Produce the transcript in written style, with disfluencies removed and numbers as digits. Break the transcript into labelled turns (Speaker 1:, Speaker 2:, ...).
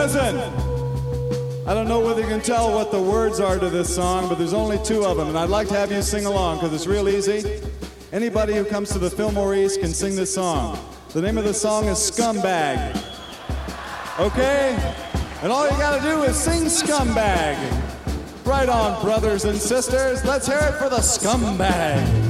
Speaker 1: listen. I don't know whether you can tell what the words are to this song, but there's only two of them, and I'd like to have you sing along because it's real easy. Anybody who comes to the Fillmore East can sing this song. The name of the song is Scumbag. Okay? And all you gotta do is sing Scumbag. Right on, brothers and sisters. Let's hear it for the Scumbag.